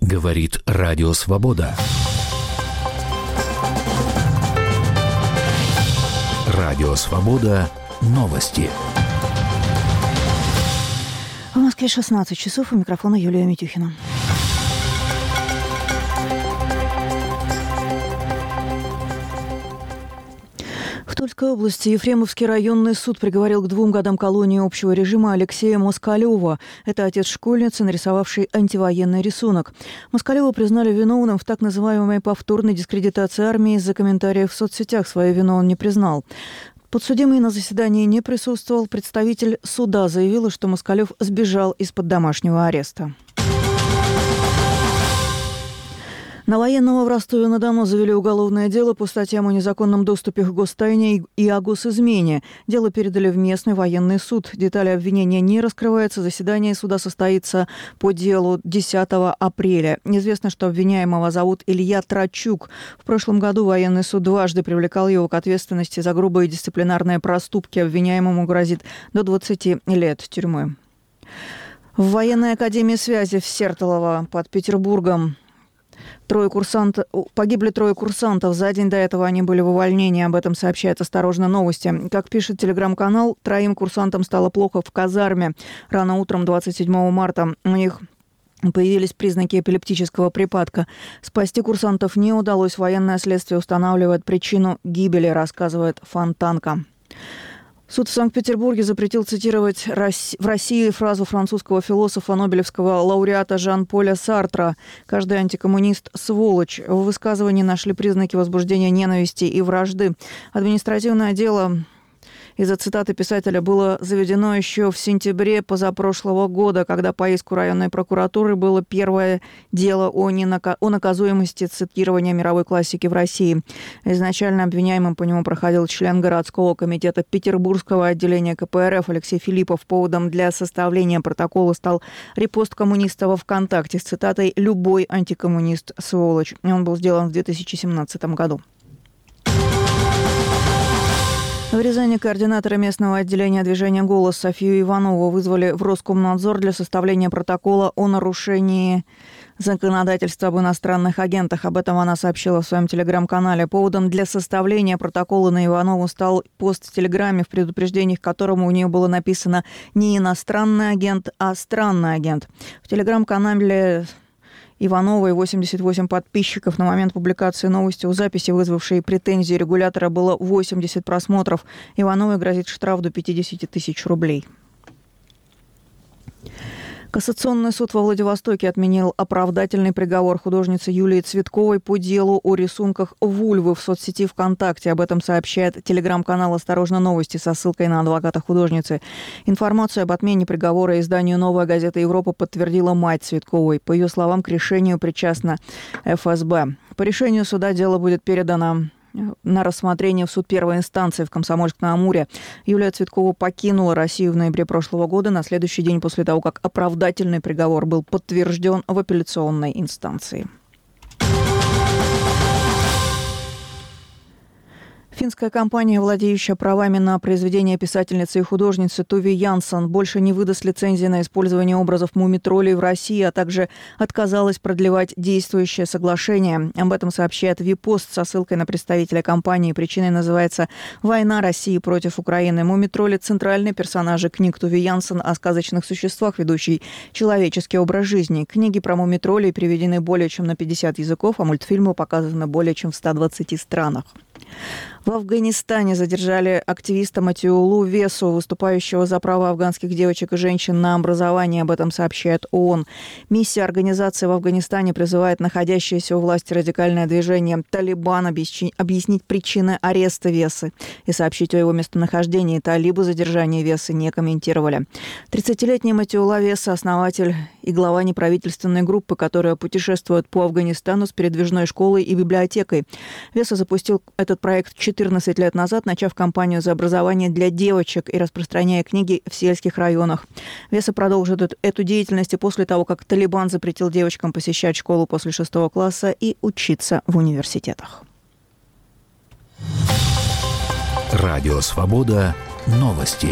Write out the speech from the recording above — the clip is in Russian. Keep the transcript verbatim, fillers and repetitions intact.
Говорит Радио Свобода. Радио Свобода. Новости. В Москве шестнадцать часов. У микрофона Юлия Митюхина. В Тульской области Ефремовский районный суд приговорил к двум годам колонии общего режима Алексея Москалева. Это отец школьницы, нарисовавший антивоенный рисунок. Москалева признали виновным в так называемой повторной дискредитации армии из-за комментариев в соцсетях. Свою вину он не признал. Подсудимый на заседании не присутствовал. Представитель суда заявила, что Москалев сбежал из-под домашнего ареста. На военного в Ростове-на-Дону завели уголовное дело по статьям о незаконном доступе к гостайне и о госизмене. Дело передали в местный военный суд. Детали обвинения не раскрываются. Заседание суда состоится по делу десятого апреля. Известно, что обвиняемого зовут Илья Трачук. В прошлом году военный суд дважды привлекал его к ответственности за грубые дисциплинарные проступки. Обвиняемому грозит до двадцати лет тюрьмы. В военной академии связи в Сертолово под Петербургом Трое курсантов, погибли трое курсантов. За день до этого они были в увольнении. Об этом сообщает «Осторожно, новости». Как пишет телеграм-канал, троим курсантам стало плохо в казарме. Рано утром двадцать седьмого марта у них появились признаки эпилептического припадка. Спасти курсантов не удалось. Военное следствие устанавливает причину гибели, рассказывает Фонтанка. Суд в Санкт-Петербурге запретил цитировать в России фразу французского философа, нобелевского лауреата Жан-Поля Сартра «Каждый антикоммунист – сволочь». В высказывании нашли признаки возбуждения ненависти и вражды. Административное дело из-за цитаты писателя было заведено еще в сентябре позапрошлого года, когда по иску районной прокуратуры было первое дело о, ненака... о наказуемости цитирования мировой классики в России. Изначально обвиняемым по нему проходил член городского комитета Петербургского отделения ка пэ эр эф Алексей Филиппов. Поводом для составления протокола стал репост коммуниста во ВКонтакте с цитатой «Любой антикоммунист – сволочь». Он был сделан в две тысячи семнадцатом году. В Рязани координатора местного отделения движения «Голос» Софию Иванову вызвали в Роскомнадзор для составления протокола о нарушении законодательства об иностранных агентах. Об этом она сообщила в своем телеграм-канале. Поводом для составления протокола на Иванову стал пост в Телеграме, в предупреждении к которому у нее было написано не иностранный агент, а странный агент. В телеграм-канале Ивановой восемьдесят восемь подписчиков. На момент публикации новости у записи, вызвавшей претензии регулятора, было восемьдесят просмотров. Ивановой грозит штраф до пятьдесят тысяч рублей. Кассационный суд во Владивостоке отменил оправдательный приговор художницы Юлии Цветковой по делу о рисунках вульвы в соцсети ВКонтакте. Об этом сообщает телеграм-канал «Осторожно, новости» со ссылкой на адвоката художницы. Информацию об отмене приговора изданию «Новая газета Европа» подтвердила мать Цветковой. По ее словам, к решению причастна эф эс бэ. По решению суда дело будет передано на рассмотрение в суд первой инстанции в Комсомольск-на-Амуре. Юлия Цветкова покинула Россию в ноябре прошлого года, на следующий день после того, как оправдательный приговор был подтвержден в апелляционной инстанции. Финская компания, владеющая правами на произведения писательницы и художницы Туви Янсон, больше не выдаст лицензии на использование образов мумитроллей в России, а также отказалась продлевать действующее соглашение. Об этом сообщает Випост со ссылкой на представителя компании. Причиной называется «Война России против Украины». Мумитролли – центральные персонажи книг Туви Янсон о сказочных существах, ведущий человеческий образ жизни. Книги про мумитроллей переведены более чем на пятьдесят языков, а мультфильмы показаны более чем в ста двадцати странах. В Афганистане задержали активиста Матиулу Весу, выступающего за права афганских девочек и женщин на образование. Об этом сообщает ООН. Миссия организации в Афганистане призывает находящееся у власти радикальное движение «Талибан» объяснить причины ареста Весы и сообщить о его местонахождении. Талибы задержание Весы не комментировали. тридцатилетний Матиула Веса – основатель и глава неправительственной группы, которая путешествует по Афганистану с передвижной школой и библиотекой. Веса запустил этот проект четырнадцать лет назад, начав кампанию за образование для девочек и распространяя книги в сельских районах. Веса продолжит эту деятельность и после того, как Талибан запретил девочкам посещать школу после шестого класса и учиться в университетах. Радио Свобода. Новости.